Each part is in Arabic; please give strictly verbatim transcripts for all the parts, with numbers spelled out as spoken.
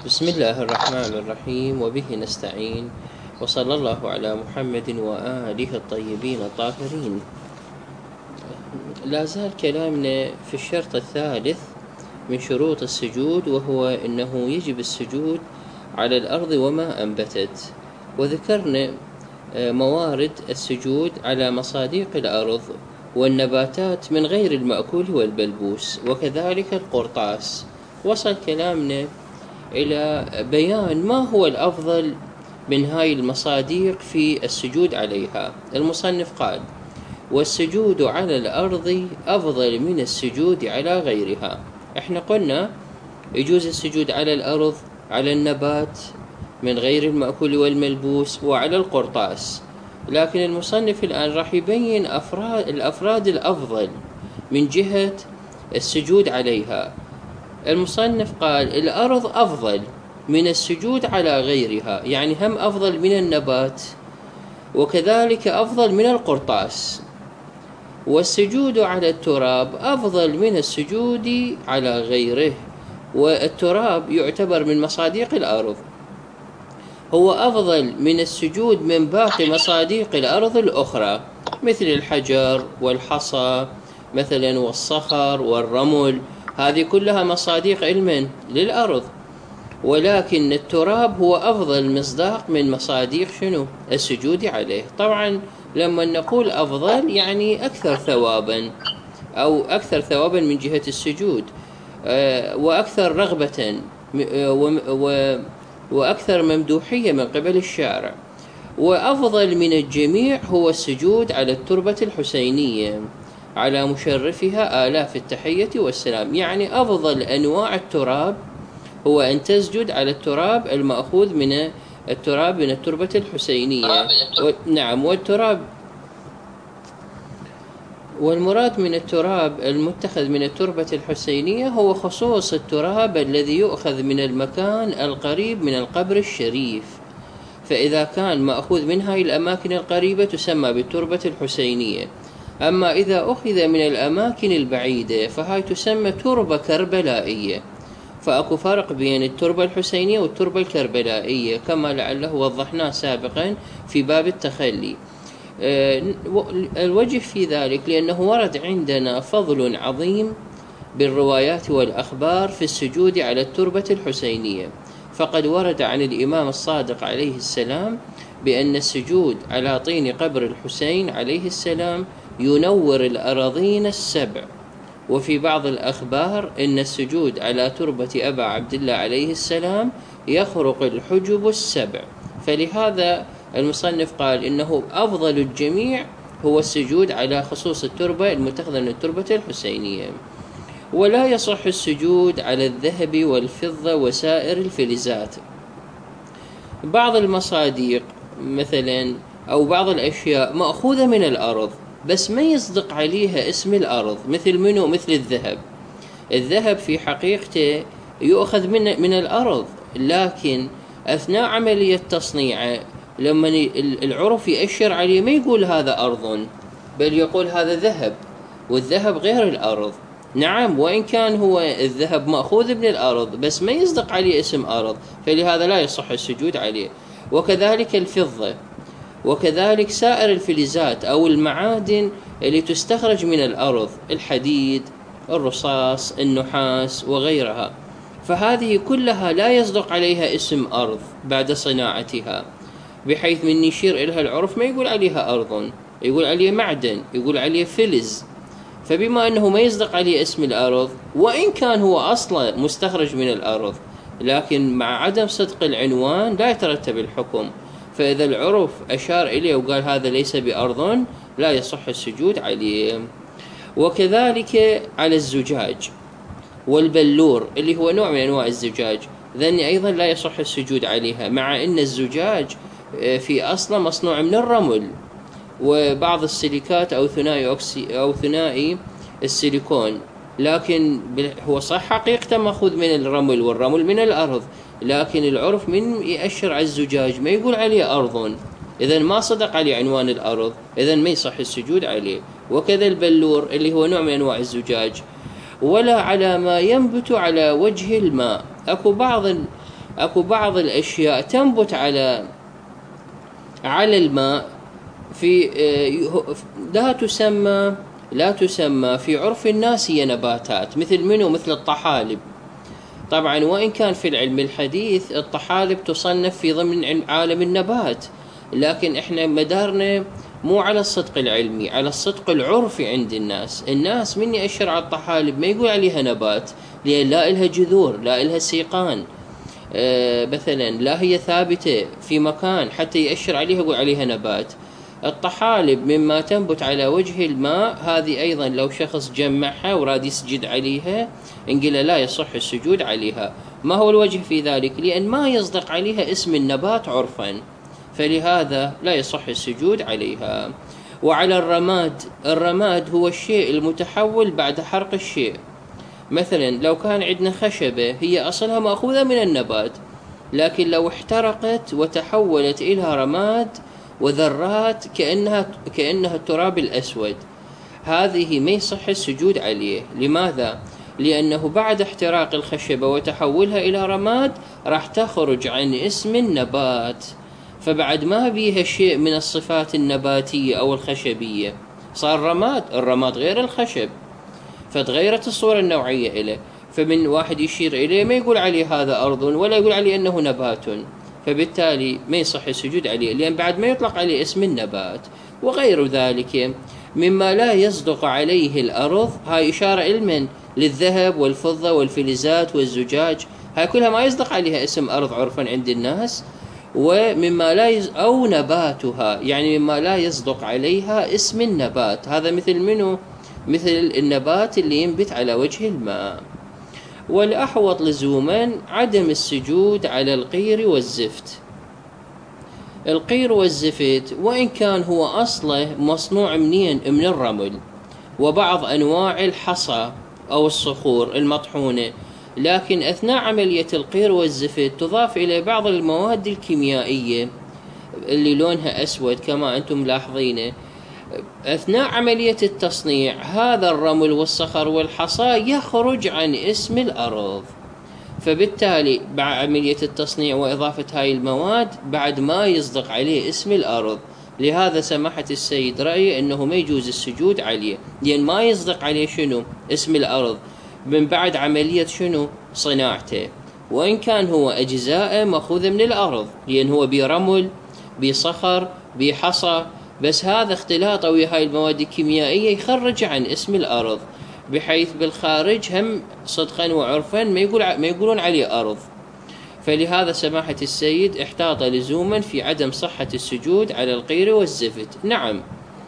بسم الله الرحمن الرحيم، وبه نستعين، وصلى الله على محمد وآله الطيبين الطاهرين. لا زال كلامنا في الشرط الثالث من شروط السجود، وهو أنه يجب السجود على الأرض وما أنبتت. وذكرنا موارد السجود على مصاديق الأرض والنباتات من غير المأكول والبلبوس، وكذلك القرطاس. وصل كلامنا إلى بيان ما هو الأفضل من هاي المصاديق في السجود عليها. المصنف قال: والسجود على الأرض أفضل من السجود على غيرها. احنا قلنا يجوز السجود على الأرض، على النبات من غير المأكول والملبوس، وعلى القرطاس. لكن المصنف الآن راح يبين أفراد الأفراد الأفضل من جهة السجود عليها. المصنف قال: الأرض أفضل من السجود على غيرها، يعني هم أفضل من النبات وكذلك أفضل من القرطاس. والسجود على التراب أفضل من السجود على غيره، والتراب يعتبر من مصاديق الأرض، هو أفضل من السجود من باقي مصاديق الأرض الأخرى مثل الحجر والحصى مثلا والصخر والرمل. هذه كلها مصاديق علما للأرض، ولكن التراب هو أفضل مصداق من مصاديق شنو؟ السجود عليه. طبعا لما نقول أفضل يعني أكثر ثوابا، أو أكثر ثوابا من جهة السجود، وأكثر رغبة، وأكثر ممدوحية من قبل الشارع. وأفضل من الجميع هو السجود على التربة الحسينية على مشرفها آلاف التحية والسلام. يعني أفضل أنواع التراب هو أن تسجد على التراب المأخوذ من التراب من التربة الحسينية. و... نعم. والتراب والمراد من التراب المتخذ من التربة الحسينية هو خصوص التراب الذي يؤخذ من المكان القريب من القبر الشريف. فإذا كان مأخوذ من هاي الأماكن القريبة تسمى بالتربة الحسينية. أما إذا أخذ من الأماكن البعيدة فهاي تسمى تربة كربلائية. فأكو فرق بين التربة الحسينية والتربة الكربلائية كما لعله وضحناه سابقا في باب التخلي. الوجه في ذلك لأنه ورد عندنا فضل عظيم بالروايات والأخبار في السجود على التربة الحسينية. فقد ورد عن الإمام الصادق عليه السلام بأن السجود على طين قبر الحسين عليه السلام ينور الأراضين السبع. وفي بعض الأخبار أن السجود على تربة أبا عبد الله عليه السلام يخرق الحجب السبع. فلهذا المصنف قال إنه أفضل الجميع هو السجود على خصوص التربة المتخذة من التربة الحسينية. ولا يصح السجود على الذهب والفضة وسائر الفلزات. بعض المصاديق مثلا أو بعض الأشياء مأخوذة من الأرض بس ما يصدق عليها اسم الأرض، مثل منه مثل الذهب. الذهب في حقيقته يؤخذ من من الأرض، لكن أثناء عملية تصنيعه لما العرف يأشر عليه ما يقول هذا أرض، بل يقول هذا ذهب، والذهب غير الأرض. نعم، وإن كان هو الذهب مأخوذ من الأرض بس ما يصدق عليه اسم أرض، فلهذا لا يصح السجود عليه. وكذلك الفضة، وكذلك سائر الفلزات أو المعادن اللي تستخرج من الأرض، الحديد، الرصاص، النحاس وغيرها. فهذه كلها لا يصدق عليها اسم أرض بعد صناعتها، بحيث من يشير إليها العرف ما يقول عليها أرض، يقول عليه معدن، يقول عليه فلز. فبما أنه ما يصدق عليه اسم الأرض، وإن كان هو أصلا مستخرج من الأرض، لكن مع عدم صدق العنوان لا يترتب الحكم. فإذا العرف أشار إليه وقال هذا ليس بأرض لا يصح السجود عليه. وكذلك على الزجاج والبلور اللي هو نوع من أنواع الزجاج، ذني أيضا لا يصح السجود عليها، مع أن الزجاج في أصله مصنوع من الرمل وبعض السيليكات أو ثنائي أوكسي أو ثنائي السيليكون. لكن هو صح حقيقة مأخوذ من الرمل، والرمل من الأرض، لكن العرف من يأشر على الزجاج ما يقول عليه أرض، إذن ما صدق عليه عنوان الأرض، إذن ما يصح السجود عليه. وكذا البلور اللي هو نوع من أنواع الزجاج. ولا على ما ينبت على وجه الماء. أكو بعض أكو بعض الأشياء تنبت على على الماء في لا تسمى لا تسمى في عرف الناس هي نباتات، مثل منه مثل الطحالب. طبعا وإن كان في العلم الحديث الطحالب تصنف في ضمن عالم النبات، لكن احنا مدارنا مو على الصدق العلمي، على الصدق العرفي عند الناس. الناس من يأشر على الطحالب ما يقول عليها نبات، لأن لا إلها جذور، لا إلها سيقان، أه مثلا لا هي ثابتة في مكان حتى يأشر عليها يقول عليها نبات. الطحالب مما تنبت على وجه الماء، هذه أيضا لو شخص جمعها وراد يسجد عليها نقول لا يصح السجود عليها. ما هو الوجه في ذلك؟ لأن ما يصدق عليها اسم النبات عرفا، فلهذا لا يصح السجود عليها. وعلى الرماد، الرماد هو الشيء المتحول بعد حرق الشيء. مثلا لو كان عندنا خشبة هي أصلها مأخوذة من النبات، لكن لو احترقت وتحولت إلى رماد وذرات كأنها كأنها التراب الأسود، هذه ما يصح السجود عليه. لماذا؟ لأنه بعد احتراق الخشبة وتحولها إلى رماد راح تخرج عن اسم النبات، فبعد ما بيها شيء من الصفات النباتية أو الخشبية، صار رماد. الرماد غير الخشب، فتغيرت الصورة النوعية إليه، فمن واحد يشير إليه ما يقول عليه هذا أرض ولا يقول عليه أنه نبات، فبالتالي ما يصح السجود عليه، لأن بعد ما يطلق عليه اسم النبات. وغير ذلك مما لا يصدق عليه الأرض، هاي إشارة علما للذهب والفضة والفلزات والزجاج، هاي كلها ما يصدق عليها اسم أرض عرفا عند الناس. ومما لا يز... أو نباتها، يعني مما لا يصدق عليها اسم النبات، هذا مثل منه؟ مثل النبات اللي ينبت على وجه الماء. والأحوط لزوما عدم السجود على القير والزفت. القير والزفت وإن كان هو أصله مصنوع منين؟ من الرمل وبعض أنواع الحصى أو الصخور المطحونة، لكن أثناء عملية القير والزفت تضاف إلى بعض المواد الكيميائية اللي لونها أسود كما أنتم ملاحظين. أثناء عملية التصنيع هذا الرمل والصخر والحصى يخرج عن اسم الأرض، فبالتالي بعد عملية التصنيع وإضافة هاي المواد بعد ما يصدق عليه اسم الأرض. لهذا سماحة السيد رأيه أنه ما يجوز السجود عليه، لأن ما يصدق عليه شنو؟ اسم الأرض من بعد عملية شنو؟ صناعته. وإن كان هو أجزاء مأخوذة من الأرض، لأن هو برمل بصخر بحصى، بس هذا اختلاطه ويا هاي المواد الكيميائية يخرج عن اسم الأرض، بحيث بالخارج هم صدقا وعرفا ما يقول ما يقولون عليه أرض. فلهذا سماحة السيد احتاط لزوما في عدم صحة السجود على القير والزفت. نعم،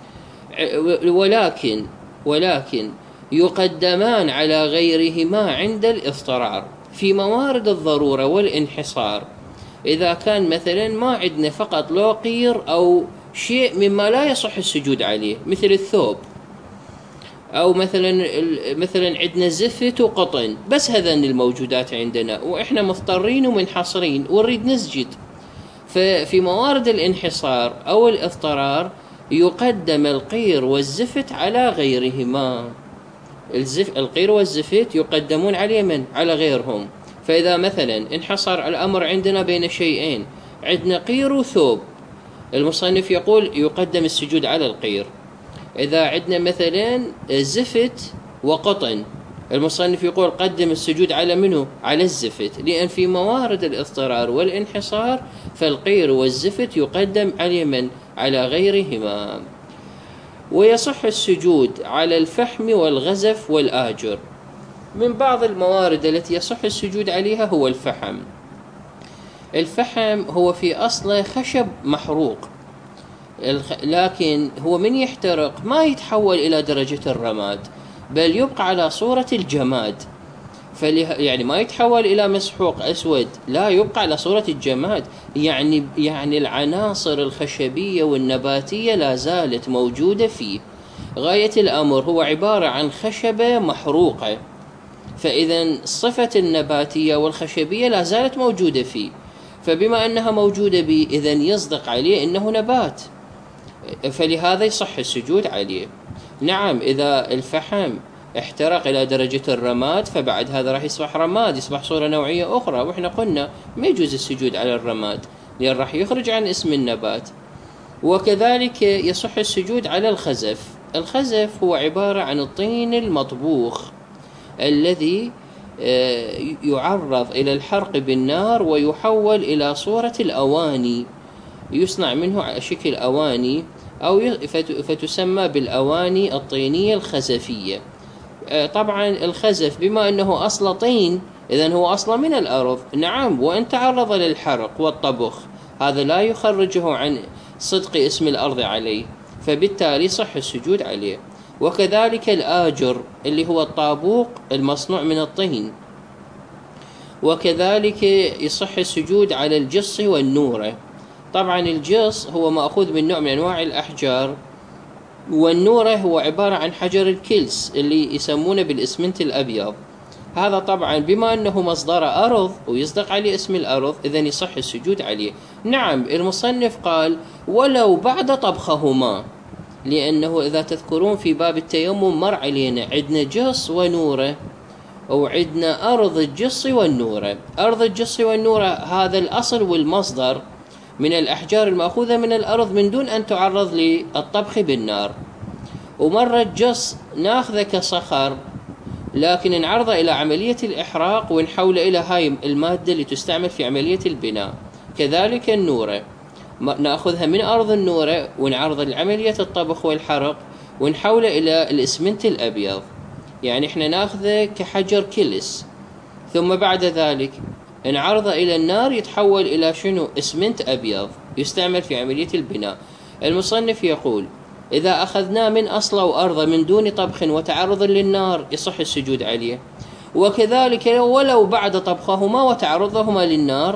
ولكن ولكن يقدمان على غيرهما عند الاضطرار في موارد الضرورة والانحصار. إذا كان مثلا ما عندنا فقط لو قير أو شيء مما لا يصح السجود عليه مثل الثوب، أو مثلا مثلا عندنا زفت وقطن، بس هذين الموجودات عندنا وإحنا مضطرين ومنحصرين ونريد نسجد، ففي موارد الانحصار أو الاضطرار يقدم القير والزفت على غيرهما. الزف القير والزفت يقدمون على من؟ على غيرهم. فإذا مثلا انحصر الأمر عندنا بين شيئين، عندنا قير وثوب، المصنف يقول يقدم السجود على القير. إذا عندنا مثلا زفت وقطن، المصنف يقول قدم السجود على منه؟ على الزفت، لأن في موارد الاضطرار والانحصار فالقير والزفت يقدم على من؟ على غيرهما. ويصح السجود على الفحم والغزف والآجر. من بعض الموارد التي يصح السجود عليها هو الفحم. الفحم هو في أصله خشب محروق، لكن هو من يحترق ما يتحول إلى درجة الرماد، بل يبقى على صورة الجماد. يعني ما يتحول إلى مسحوق أسود، لا، يبقى على صورة الجماد. يعني يعني العناصر الخشبية والنباتية لا زالت موجودة فيه. غاية الأمر هو عبارة عن خشبة محروقة، فإذا الصفة النباتية والخشبية لا زالت موجودة فيه، فبما أنها موجودة به إذن يصدق عليه أنه نبات، فلهذا يصح السجود عليه. نعم، إذا الفحم احترق إلى درجة الرماد، فبعد هذا راح يصبح رماد، يصبح صورة نوعية أخرى. وإحنا قلنا ما يجوز السجود على الرماد لأن راح يخرج عن اسم النبات. وكذلك يصح السجود على الخزف. الخزف هو عبارة عن الطين المطبوخ الذي يعرض إلى الحرق بالنار ويحول إلى صورة الأواني، يصنع منه شكل أواني، أو فتسمى بالأواني الطينية الخزفية. طبعا الخزف بما أنه أصل طين إذن هو أصلا من الأرض، نعم، وإن تعرض للحرق والطبخ هذا لا يخرجه عن صدق اسم الأرض عليه، فبالتالي صح السجود عليه. وكذلك الآجر اللي هو الطابوق المصنوع من الطين. وكذلك يصح السجود على الجص والنورة. طبعا الجص هو مأخوذ من نوع من أنواع الأحجار، والنورة هو عبارة عن حجر الكلس اللي يسمونه بالإسمنت الأبيض. هذا طبعا بما أنه مصدر أرض ويصدق عليه اسم الأرض إذن يصح السجود عليه. نعم، المصنف قال ولو بعد طبخهما، لأنه إذا تذكرون في باب التيمم مر علينا عندنا جص ونورة، أو عندنا أرض الجص والنورة. أرض الجص والنورة هذا الأصل والمصدر من الأحجار المأخوذة من الأرض من دون أن تعرض للطبخ بالنار. ومرة الجص ناخذه كصخر لكن انعرض إلى عملية الإحراق ونحول إلى هاي المادة اللي تستعمل في عملية البناء. كذلك النورة نأخذها من أرض النورة ونعرض لعملية الطبخ والحرق ونحول إلى الإسمنت الأبيض، يعني إحنا نأخذه كحجر كلس، ثم بعد ذلك انعرض إلى النار يتحول إلى شنو؟ إسمنت أبيض يستعمل في عملية البناء. المصنف يقول إذا أخذناه من أصله وأرضه من دون طبخ وتعرض للنار يصح السجود عليه. وكذلك ولو بعد طبخهما وتعرضهما للنار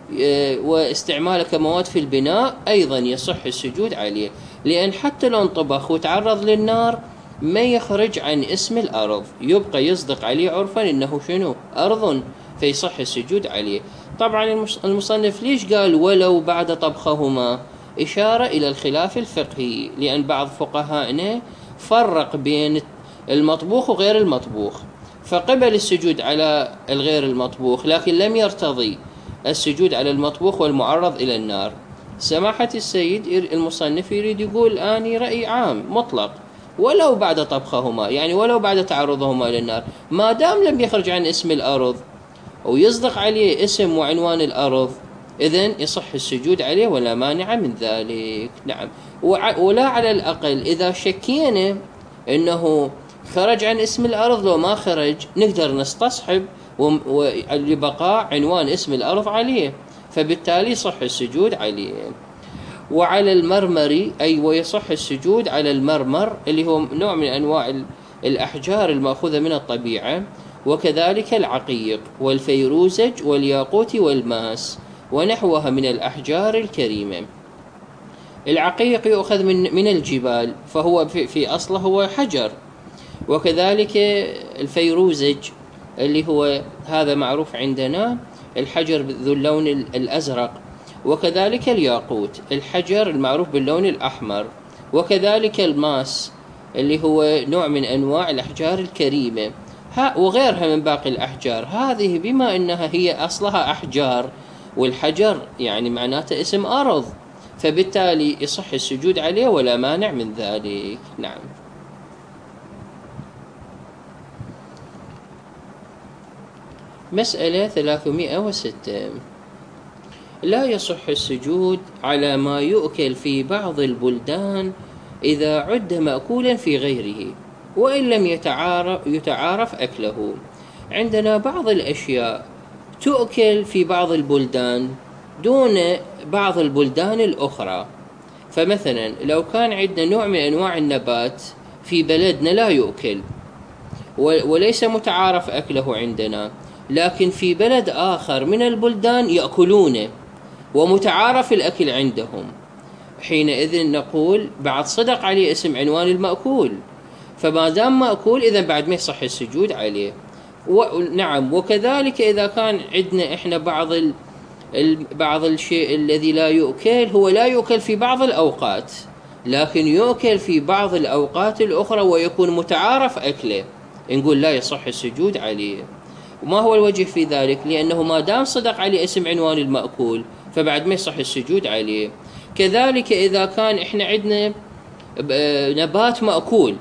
واستعماله كمواد في البناء أيضا يصح السجود عليه، لأن حتى لو انطبخ وتعرض للنار ما يخرج عن اسم الأرض، يبقى يصدق عليه عرفا إنه شنو؟ أرض، فيصح السجود عليه. طبعا المصنف ليش قال ولو بعد طبخهما؟ إشارة إلى الخلاف الفقهي، لأن بعض فقهائنا فرق بين المطبوخ وغير المطبوخ، فقبل السجود على الغير المطبوخ لكن لم يرتضي السجود على المطبوخ والمعرض إلى النار. سماحة السيد المصنف يريد يقول آني رأي عام مطلق ولو بعد طبخهما، يعني ولو بعد تعرضهما للنار، ما دام لم يخرج عن اسم الأرض ويصدق عليه اسم وعنوان الأرض إذن يصح السجود عليه ولا مانع من ذلك. نعم، ولا على الأقل إذا شكينا أنه خرج عن اسم الأرض لو ما خرج نقدر نستصحب لبقاء عنوان اسم الأرض عليه، فبالتالي صح السجود عليه. وعلى المرمر أي ويصح السجود على المرمر اللي هو نوع من أنواع الأحجار المأخوذة من الطبيعة، وكذلك العقيق والفيروزج والياقوت والماس ونحوها من الأحجار الكريمة. العقيق يؤخذ من من الجبال فهو في, في أصله هو حجر، وكذلك الفيروزج اللي هو هذا معروف عندنا الحجر ذو اللون الأزرق، وكذلك الياقوت الحجر المعروف باللون الأحمر، وكذلك الماس اللي هو نوع من أنواع الأحجار الكريمة وغيرها من باقي الأحجار. هذه بما أنها هي أصلها أحجار والحجر يعني معناته اسم أرض، فبالتالي يصح السجود عليه ولا مانع من ذلك. نعم. مسألة ثلاثمائة وستة. لا يصح السجود على ما يؤكل في بعض البلدان إذا عد مأكولا في غيره وإن لم يتعارف, يتعارف أكله. عندنا بعض الأشياء تؤكل في بعض البلدان دون بعض البلدان الأخرى، فمثلا لو كان عندنا نوع من أنواع النبات في بلدنا لا يؤكل وليس متعارف أكله عندنا، لكن في بلد آخر من البلدان يأكلونه ومتعارف الأكل عندهم، حينئذ نقول بعد صدق عليه اسم عنوان المأكول، فما دام مأكول إذن بعد ما يصح السجود عليه. نعم. وكذلك إذا كان عندنا إحنا بعض ال... بعض الشيء الذي لا يؤكل هو لا يؤكل في بعض الأوقات لكن يؤكل في بعض الأوقات الأخرى ويكون متعارف أكله، نقول لا يصح السجود عليه. وما هو الوجه في ذلك؟ لأنه ما دام صدق عليه اسم عنوان المأكول فبعد ما يصح السجود عليه. كذلك إذا كان إحنا عندنا نبات مأكول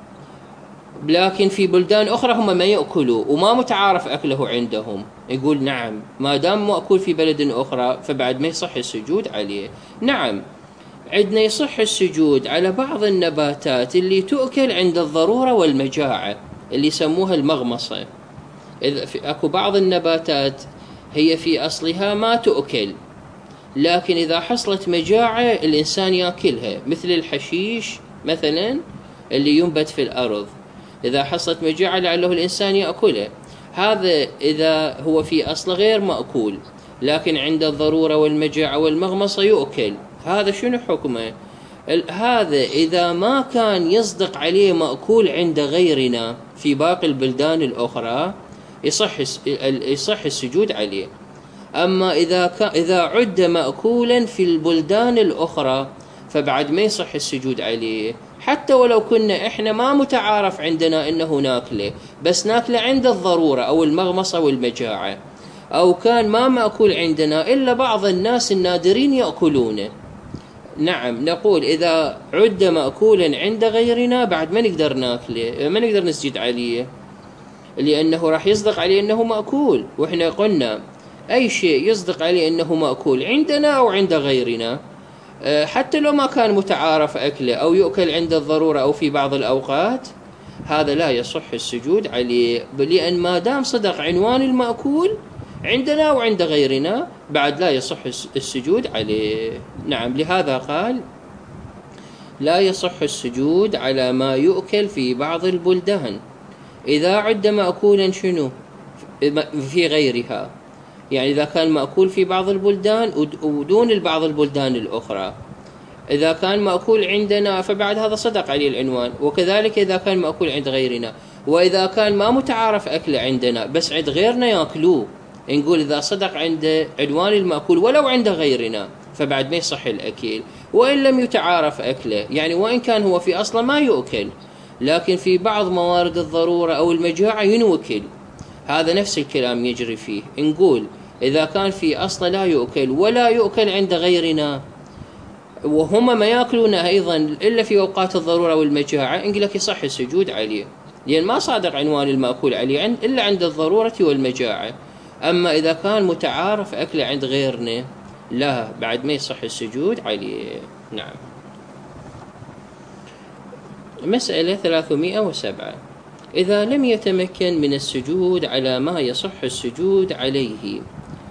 لكن في بلدان أخرى هم ما يأكلوا وما متعارف أكله عندهم، يقول نعم ما دام مأكول في بلد أخرى فبعد ما يصح السجود عليه. نعم عندنا يصح السجود على بعض النباتات اللي تؤكل عند الضرورة والمجاعة اللي يسموها المغمصة. إذا أكو بعض النباتات هي في أصلها ما تؤكل لكن إذا حصلت مجاعة الإنسان يأكلها، مثل الحشيش مثلا اللي ينبت في الأرض، إذا حصلت مجاعة لعله الإنسان يأكله. هذا إذا هو في أصل غير مأكول لكن عند الضرورة والمجاعة والمغمصة يؤكل، هذا شنو حكمه؟ هذا إذا ما كان يصدق عليه مأكول عند غيرنا في باقي البلدان الأخرى يصح يصح السجود عليه. أما إذا كان إذا عد مأكولا في البلدان الأخرى فبعد ما يصح السجود عليه، حتى ولو كنا إحنا ما متعارف عندنا إنه ناكله، بس ناكله عند الضرورة أو المغمصة والمجاعة، أو كان ما مأكول عندنا إلا بعض الناس النادرين يأكلونه. نعم نقول إذا عد مأكولا عند غيرنا بعد ما نقدر ناكله، ما نقدر نسجد عليه، لأنه راح يصدق عليه أنه مأكول. وإحنا قلنا أي شيء يصدق عليه أنه مأكول عندنا أو عند غيرنا حتى لو ما كان متعارف أكله أو يؤكل عند الضرورة أو في بعض الأوقات، هذا لا يصح السجود عليه، لأن ما دام صدق عنوان المأكول عندنا وعند غيرنا بعد لا يصح السجود عليه. نعم لهذا قال لا يصح السجود على ما يؤكل في بعض البلدان إذا عد مأكولا شنو في غيرها، يعني إذا كان مأكول في بعض البلدان ودون البعض البلدان الأخرى. إذا كان مأكول عندنا فبعد هذا صدق عليه العنوان، وكذلك إذا كان مأكول عند غيرنا. وإذا كان ما متعارف أكله عندنا بس عند غيرنا يأكلوه، نقول إذا صدق عند عنوان المأكول ولو عند غيرنا فبعد ما يصح الأكل. وإن لم يتعارف أكله، يعني وإن كان هو في أصله ما يؤكل لكن في بعض موارد الضرورة أو المجاعة ينوكل، هذا نفس الكلام يجري فيه. نقول إذا كان في أصله لا يؤكل ولا يؤكل عند غيرنا وهم ما يأكلونه أيضا إلا في أوقات الضرورة والمجاعة، نقول لك يصح السجود عليه، لأن ما صادق عنوان المأكول عليه عند إلا عند الضرورة والمجاعة. أما إذا كان متعارف أكله عند غيرنا لا، بعد ما يصح السجود عليه. نعم. مسألة ثلاثمائة وسبعة: إذا لم يتمكن من السجود على ما يصح السجود عليه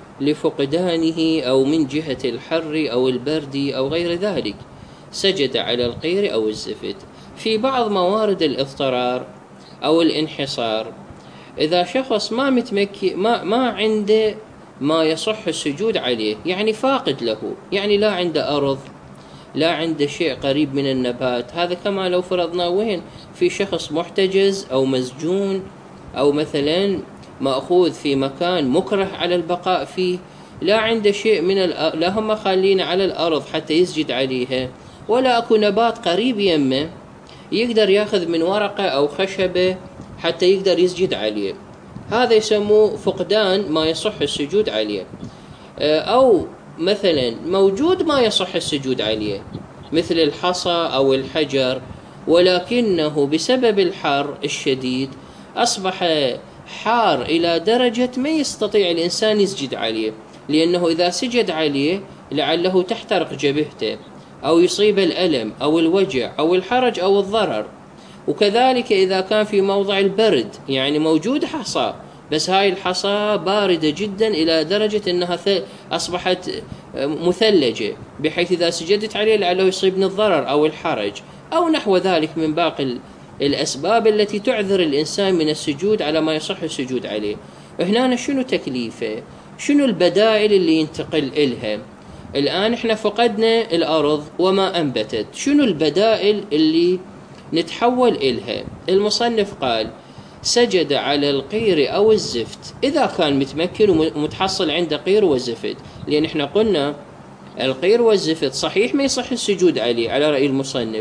لفقدانه أو من جهة الحر أو البرد أو غير ذلك، سجد على القير أو الزفت. في بعض موارد الاضطرار أو الانحصار، إذا شخص ما متمكن ما ما عنده ما يصح السجود عليه، يعني فاقد له، يعني لا عنده أرض، لا عنده شيء قريب من النبات، هذا كما لو فرضنا وين في شخص محتجز أو مسجون أو مثلا مأخوذ في مكان مكره على البقاء فيه، لا عنده شيء من الأ... لا هم خالين على الأرض حتى يسجد عليها، ولا أكو نبات قريب يمه يقدر ياخذ من ورقة أو خشبة حتى يقدر يسجد عليه، هذا يسموه فقدان ما يصح السجود عليه. أو مثلا موجود ما يصح السجود عليه مثل الحصى أو الحجر، ولكنه بسبب الحر الشديد أصبح حار إلى درجة ما يستطيع الإنسان يسجد عليه، لأنه إذا سجد عليه لعله تحترق جبهته أو يصيب الألم أو الوجع أو الحرج أو الضرر. وكذلك إذا كان في موضع البرد، يعني موجود حصى بس هاي الحصى باردة جدا إلى درجة أنها أصبحت مثلجة بحيث إذا سجدت عليه لعله يصيبني الضرر أو الحرج أو نحو ذلك من باقي الأسباب التي تعذر الإنسان من السجود على ما يصح السجود عليه. هنا شنو تكليفه؟ شنو البدائل اللي ينتقل إلها؟ الآن إحنا فقدنا الأرض وما أنبتت، شنو البدائل اللي نتحول إلها؟ المصنف قال سجد على القير أو الزفت إذا كان متمكن ومتحصل عنده قير وزفت، لأن إحنا قلنا القير والزفت صحيح ما يصح السجود عليه على رأي المصنف،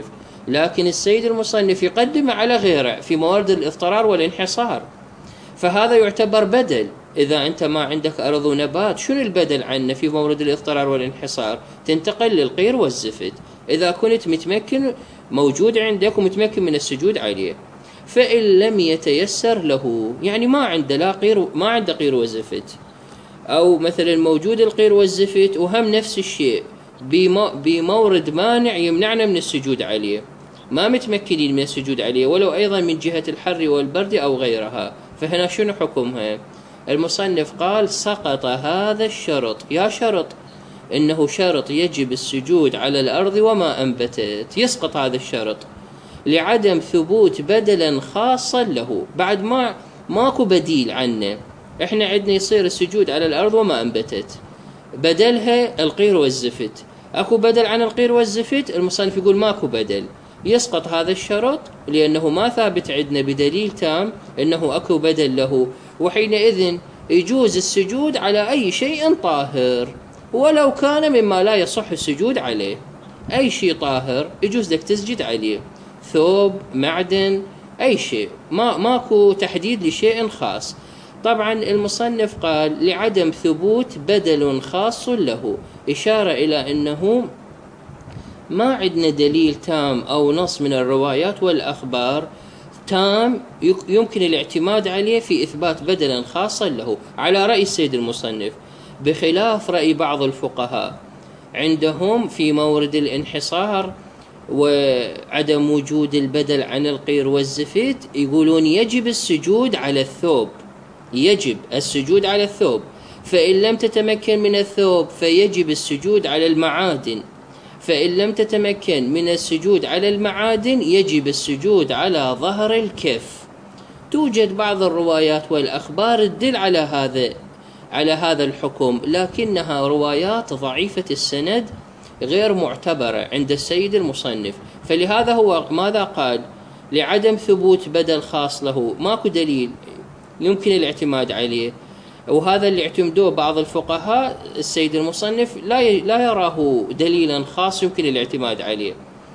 لكن السيد المصنف يقدم على غيره في موارد الاضطرار والانحصار، فهذا يعتبر بدل. إذا أنت ما عندك أرض ونبات، شنو البدل عنه في مورد الاضطرار والانحصار؟ تنتقل للقير والزفت إذا كنت متمكن موجود عندك ومتمكن من السجود عليه. فإن لم يتيسر له، يعني ما عنده لا قير ما عنده قير وزفت، أو مثلا موجود القير والزفت وهم نفس الشيء بمورد مانع يمنعنا من السجود عليه، ما متمكنين من السجود عليه ولو أيضا من جهة الحر والبرد أو غيرها، فهنا شنو حكمها؟ المصنف قال سقط هذا الشرط. يا شرط إنه شرط يجب السجود على الأرض وما أنبتت، يسقط هذا الشرط لعدم ثبوت بدلا خاصا له، بعد ما ماكو بديل عنه. احنا عندنا يصير السجود على الأرض وما أنبتت، بدلها القير والزفت، اكو بدل عن القير والزفت؟ المصنف يقول ماكو بدل، يسقط هذا الشرط لأنه ما ثابت عندنا بدليل تام أنه اكو بدل له، وحينئذ يجوز السجود على أي شيء طاهر ولو كان مما لا يصح السجود عليه. أي شيء طاهر يجوز لك تسجد عليه، ثوب، معدن، أي شيء، ما ماكو تحديد لشيء خاص. طبعا المصنف قال لعدم ثبوت بدل خاص له، إشارة إلى أنه ما عندنا دليل تام أو نص من الروايات والأخبار تام يمكن الاعتماد عليه في إثبات بدلا خاصا له، على رأي السيد المصنف، بخلاف رأي بعض الفقهاء عندهم في مورد الانحصار وعدم وجود البدل عن القير والزفت، يقولون يجب السجود على الثوب، يجب السجود على الثوب، فإن لم تتمكن من الثوب فيجب السجود على المعادن، فإن لم تتمكن من السجود على المعادن يجب السجود على ظهر الكف. توجد بعض الروايات والأخبار تدل على هذا على هذا الحكم، لكنها روايات ضعيفة السند غير معتبرة عند السيد المصنف، فلهذا هو ماذا قال؟ لعدم ثبوت بدل خاص له، ماكو دليل يمكن الاعتماد عليه، وهذا اللي اعتمدوه بعض الفقهاء. السيد المصنف لا لا يراه دليلا خاص يمكن الاعتماد عليه،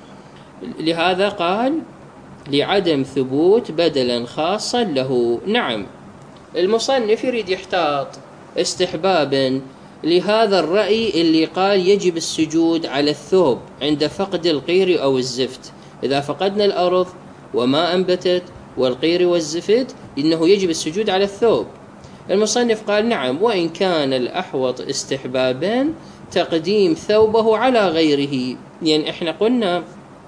لهذا قال لعدم ثبوت بدلا خاصا له. نعم، المصنف يريد يحتاط استحبابا لهذا الرأي اللي قال يجب السجود على الثوب عند فقد القير أو الزفت. إذا فقدنا الأرض وما أنبتت والقير والزفت إنه يجب السجود على الثوب. المصنف قال نعم، وإن كان الأحوط استحبابا تقديم ثوبه على غيره. يعني إحنا قلنا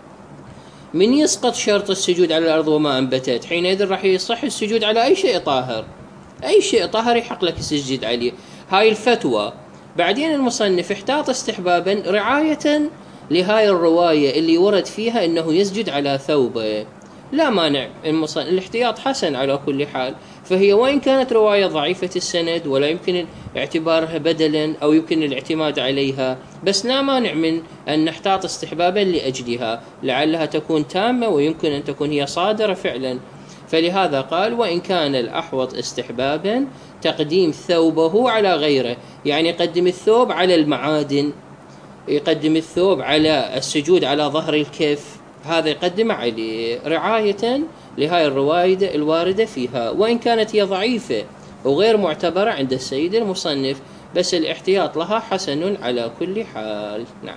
من يسقط شرط السجود على الأرض وما أنبتت، حينئذ راح يصح السجود على أي شيء طاهر، أي شيء طاهر يحق لك السجود عليه. هاي الفتوى. بعدين المصنف احتاط استحبابا رعاية لهاي الرواية اللي ورد فيها إنه يسجد على ثوبه، لا مانع، المصنف الاحتياط حسن على كل حال، فهي وإن كانت رواية ضعيفة السند ولا يمكن اعتبارها بدلا أو يمكن الاعتماد عليها، بس لا مانع من أن نحتاط استحبابا لأجلها، لعلها تكون تامة ويمكن أن تكون هي صادرة فعلا. فلهذا قال وإن كان الأحوط استحبابا تقديم ثوبه على غيره، يعني يقدم الثوب على المعادن، يقدم الثوب على السجود على ظهر الكف، هذا يقدم عليه رعاية لهاي الرواية الواردة فيها، وإن كانت هي ضعيفة وغير معتبرة عند السيد المصنف، بس الاحتياط لها حسن على كل حال. نعم.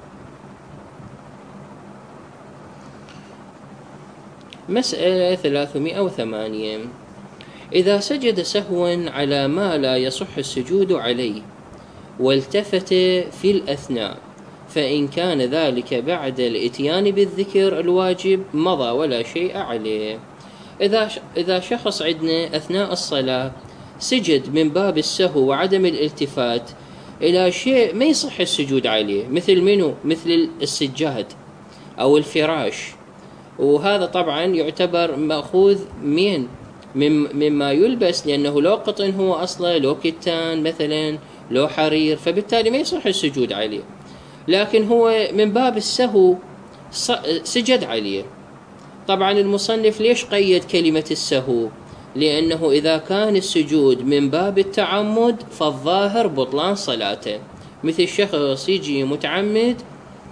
مسألة ثلاثمائة وثمانية. إذا سجد سهوا على ما لا يصح السجود عليه والتفت في الأثناء، فإن كان ذلك بعد الإتيان بالذكر الواجب مضى ولا شيء عليه. إذا إذا شخص عندنا أثناء الصلاة سجد من باب السهو وعدم الالتفات إلى شيء ما يصح السجود عليه، مثل منه؟ مثل السجاد أو الفراش، وهذا طبعا يعتبر مأخوذ من مما يلبس، لأنه لو قطن هو أصلا، لو كتان مثلا، لو حرير، فبالتالي ما يصح السجود عليه، لكن هو من باب السهو سجد عليه. طبعا المصنف ليش قيد كلمة السهو؟ لأنه إذا كان السجود من باب التعمد فالظاهر بطلان صلاته، مثل شخص يجي متعمد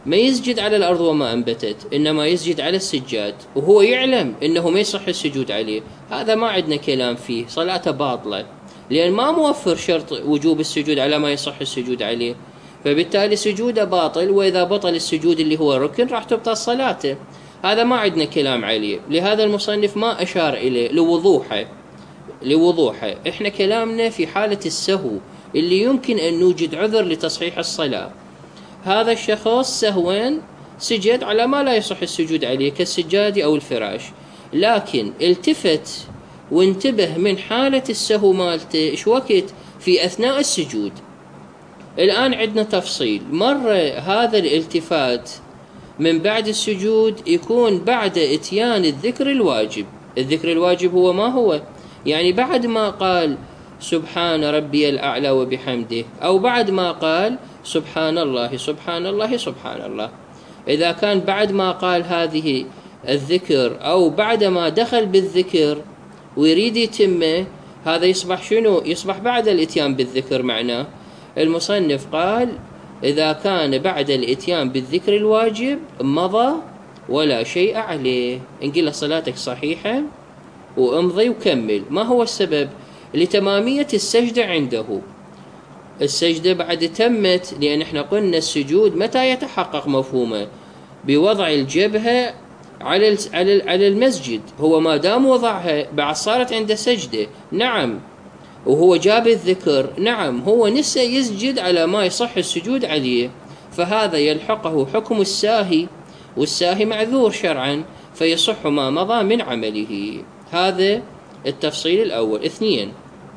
ما يسجد على الأرض وما أنبتت، إنما يسجد على السجاد، وهو يعلم إنه ما يصح السجود عليه، هذا ما عندنا كلام فيه، صلاته باطلة، لأن ما موفر شرط وجوب السجود على ما يصح السجود عليه، فبالتالي سجوده باطل، وإذا بطل السجود اللي هو ركن راح تبطل صلاته. هذا ما عندنا كلام عليه، لهذا المصنف ما أشار إليه لوضوحه لوضوحه إحنا كلامنا في حالة السهو اللي يمكن أن نوجد عذر لتصحيح الصلاة. هذا الشخص سهوا سجد على ما لا يصح السجود عليه كالسجاد أو الفراش، لكن التفت وانتبه من حالة السهو مالته إيش وقت في أثناء السجود. الآن عندنا تفصيل، مرة هذا الالتفات من بعد السجود يكون بعد إتيان الذكر الواجب. الذكر الواجب هو ما هو؟ يعني بعد ما قال سبحان ربي الأعلى وبحمده، أو بعد ما قال سبحان الله سبحان الله سبحان الله. إذا كان بعد ما قال هذه الذكر أو بعد ما دخل بالذكر ويريد يتمه، هذا يصبح شنو؟ يصبح بعد الإتيان بالذكر. معناه المصنف قال إذا كان بعد الإتيان بالذكر الواجب مضى ولا شيء عليه، نقول له صلاتك صحيحة وامضي وكمل. ما هو السبب؟ لتمامية السجدة عنده. السجدة بعد تمت، لأن احنا قلنا السجود متى يتحقق مفهومه؟ بوضع الجبهة على على المسجد. هو ما دام وضعها بعد صارت عنده سجدة، نعم، وهو جاب الذكر، نعم، هو نسى يسجد على ما يصح السجود عليه، فهذا يلحقه حكم الساهي، والساهي معذور شرعا، فيصح ما مضى من عمله. هذا التفصيل الأول. اثنين،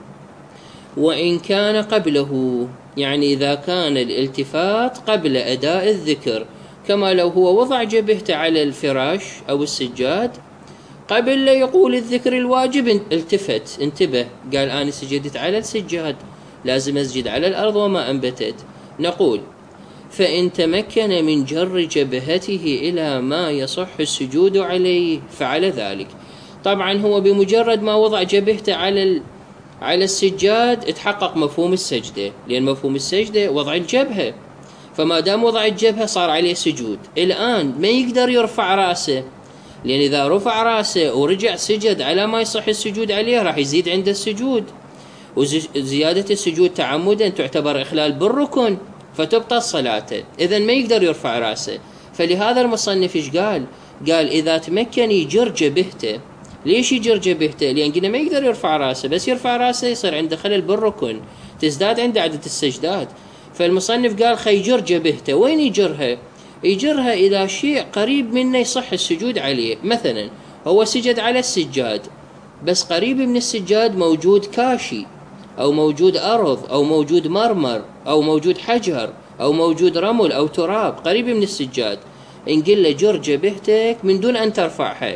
وإن كان قبله، يعني إذا كان الالتفات قبل أداء الذكر، كما لو هو وضع جبهته على الفراش أو السجاد قبل لا يقول الذكر الواجب التفت، انتبه، قال أنا سجدت على السجاد، لازم أسجد على الأرض وما أنبتت. نقول فإن تمكن من جر جبهته إلى ما يصح السجود عليه فعل ذلك. طبعا هو بمجرد ما وضع جبهته على على السجاد اتحقق مفهوم السجدة، لأن مفهوم السجدة وضع الجبهة، فما دام وضع الجبهة صار عليه سجود. الآن ما يقدر يرفع رأسه، لأن إذا رفع رأسه ورجع سجد على ما يصح السجود عليه راح يزيد عند السجود، وزيادة السجود تعمدا تعتبر إخلال بالركن فتبطل صلاته، إذن ما يقدر يرفع رأسه. فلهذا المصنف إيش قال؟ قال إذا تمكن يجر جبهته. ليش يجر جبهته؟ لأن قلنا ما يقدر يرفع رأسه، بس يرفع رأسه يصير عنده خلل بالركن، تزداد عنده عدد السجدات. فالمصنف قال خيجر جبهته. وين يجرها؟ يجرها إلى شيء قريب منه يصح السجود عليه. مثلا هو سجد على السجاد، بس قريب من السجاد موجود كاشي، أو موجود أرض، أو موجود مرمر، أو موجود حجر، أو موجود رمل أو تراب قريب من السجاد، نقول له جر جبهتك من دون أن ترفعها،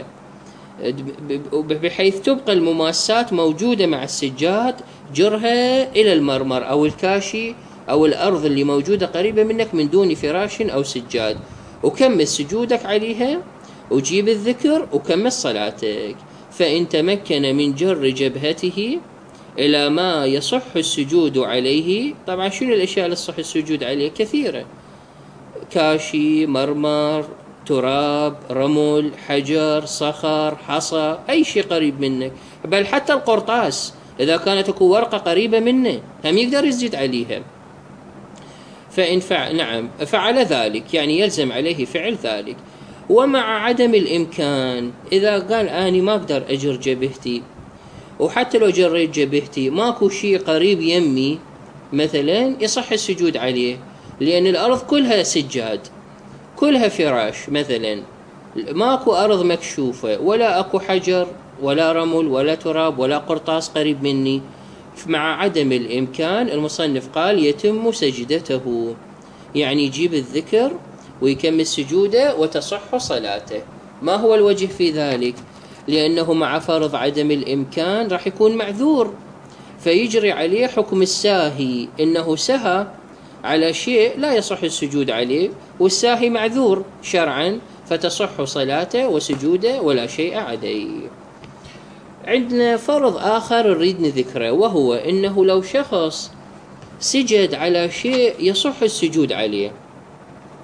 بحيث تبقى المماسات موجودة مع السجاد، جرها إلى المرمر أو الكاشي أو الأرض اللي موجودة قريبة منك من دون فراش أو سجاد، وكمل سجودك عليها وجيب الذكر وكمل صلاتك. فإن تمكن من جر جبهته إلى ما يصح السجود عليه، طبعا شنو الأشياء اللي يصح السجود عليه؟ كثيرة، كاشي، مرمر، تراب، رمل، حجر، صخر، حصى، أي شيء قريب منك، بل حتى القرطاس إذا كانت تكون ورقة قريبة منه هم يقدر يزيد عليها. فإن فعل نعم فعل ذلك، يعني يلزم عليه فعل ذلك. ومع عدم الإمكان، إذا قال أنا ما أقدر أجر جبهتي، وحتى لو جريت جبهتي ماكو شيء قريب يمي مثلا يصح السجود عليه، لأن الأرض كلها سجاد، كلها فراش مثلا، ماكو أرض مكشوفة ولا أكو حجر ولا رمل ولا تراب ولا قرطاس قريب مني. مع عدم الإمكان المصنف قال يتم سجدته، يعني يجيب الذكر ويكمل سجوده وتصح صلاته. ما هو الوجه في ذلك؟ لأنه مع فرض عدم الإمكان راح يكون معذور، فيجري عليه حكم الساهي، إنه سهى على شيء لا يصح السجود عليه، والساهي معذور شرعا، فتصح صلاته وسجوده ولا شيء عليه. عندنا فرض آخر نريد نذكره، وهو إنه لو شخص سجد على شيء يصح السجود عليه،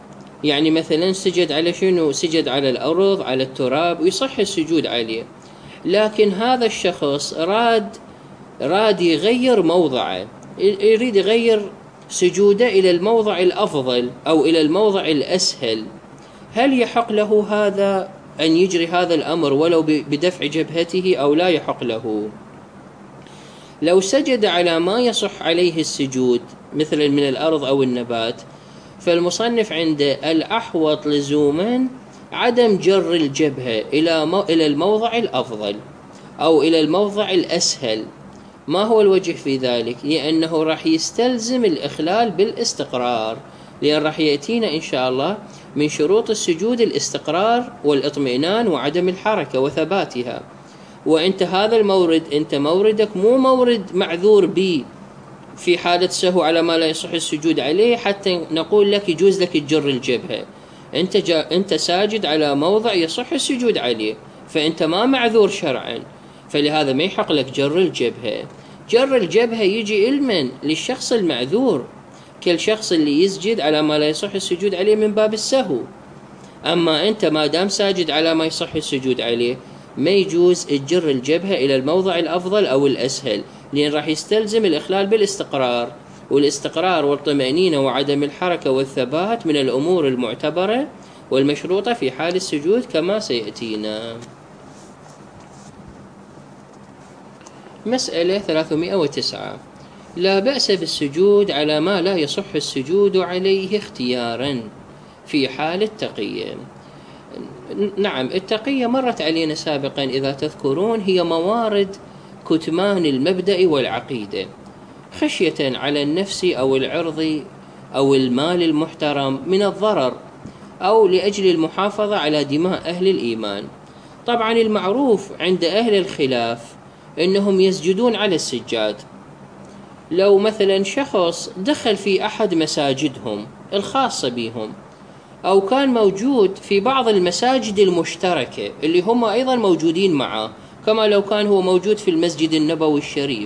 يعني مثلا سجد على شنو؟ سجد على الأرض، على التراب، ويصح السجود عليه. لكن هذا الشخص راد راد يغير موضعه، يريد يغير سجوده إلى الموضع الأفضل أو إلى الموضع الأسهل، هل يحق له هذا أن يجري هذا الأمر ولو بدفع جبهته أو لا يحق له؟ لو سجد على ما يصح عليه السجود مثلا من الأرض أو النبات، فالمصنف عنده الأحوط لزوما عدم جر الجبهة إلى إلى الموضع الأفضل أو إلى الموضع الأسهل. ما هو الوجه في ذلك؟ لأنه راح يستلزم الإخلال بالاستقرار، لأن راح يأتينا إن شاء الله من شروط السجود الاستقرار والاطمئنان وعدم الحركة وثباتها. وأنت هذا المورد، أنت موردك مو مورد معذور به في حالة سهو على ما لا يصح السجود عليه حتى نقول لك يجوز لك تجر الجبهة. أنت جا أنت ساجد على موضع يصح السجود عليه، فأنت ما معذور شرعا، فلهذا ما يحق لك جر الجبهة. جر الجبهة يجي علما للشخص المعذور كالشخص اللي يسجد على ما لا يصح السجود عليه من باب السهو. أما أنت ما دام ساجد على ما يصح السجود عليه، ما يجوز تجر الجبهة إلى الموضع الأفضل أو الأسهل، لأن راح يستلزم الإخلال بالاستقرار، والاستقرار والطمأنينة وعدم الحركة والثبات من الأمور المعتبرة والمشروطة في حال السجود كما سيأتينا. مسألة ثلاثمائة وتسعة: لا بأس بالسجود على ما لا يصح السجود عليه اختيارا في حال التقية. نعم، التقية مرت علينا سابقا إذا تذكرون، هي موارد كتمان المبدأ والعقيدة خشية على النفس أو العرض أو المال المحترم من الضرر، أو لأجل المحافظة على دماء أهل الإيمان. طبعا المعروف عند أهل الخلاف أنهم يسجدون على السجاد. لو مثلا شخص دخل في أحد مساجدهم الخاصة بهم، أو كان موجود في بعض المساجد المشتركة اللي هم أيضا موجودين معه، كما لو كان هو موجود في المسجد النبوي الشريف.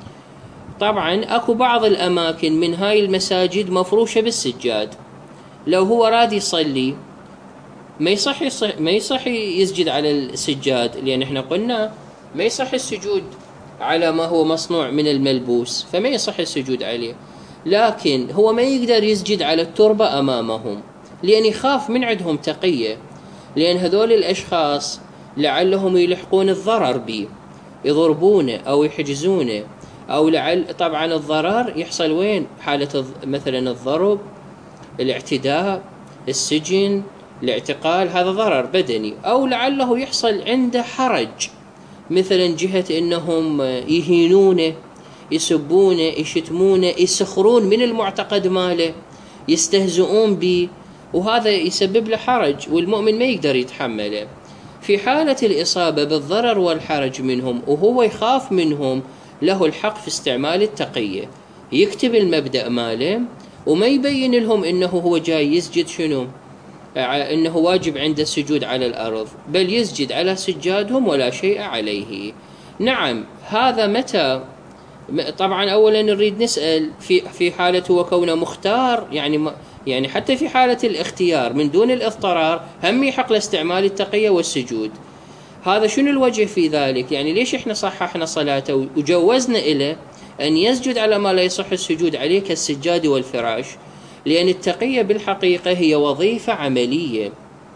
طبعا أكو بعض الأماكن من هاي المساجد مفروشة بالسجاد، لو هو راد يصلي ما يصح, يصح ما يصح يسجد على السجاد، لأن احنا قلنا ما يصح السجود على ما هو مصنوع من الملبوس، فما يصح السجود عليه. لكن هو ما يقدر يسجد على التربة أمامهم، لأن يخاف من عندهم تقية، لأن هذول الأشخاص لعلهم يلحقون الضرر به، يضربونه أو يحجزونه، أو لعل طبعا الضرر يحصل وين؟ حالة مثلا الضرب، الاعتداء، السجن، الاعتقال، هذا ضرر بدني. أو لعله يحصل عنده حرج، مثلا جهة أنهم يهينونه، يسبونه، يشتمونه، يسخرون من المعتقد ماله، يستهزئون به، وهذا يسبب له حرج والمؤمن ما يقدر يتحمله. في حالة الإصابة بالضرر والحرج منهم وهو يخاف منهم، له الحق في استعمال التقية، يكتب المبدأ ماله وما يبين لهم إنه هو جاي يسجد شنو، إنه واجب عند السجود على الأرض، بل يسجد على سجادهم ولا شيء عليه. نعم، هذا متى؟ طبعا أولا نريد نسأل في في حالة هو كونه مختار، يعني يعني حتى في حالة الاختيار من دون الاضطرار هم يحق له استعمال التقية والسجود. هذا شنو الوجه في ذلك؟ يعني ليش احنا صححنا صلاته وجوزنا إله أن يسجد على ما لا يصح السجود عليه كالسجاد والفراش؟ لأن التقية بالحقيقة هي وظيفة عملية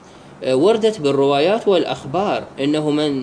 وردت بالروايات والأخبار، إنه من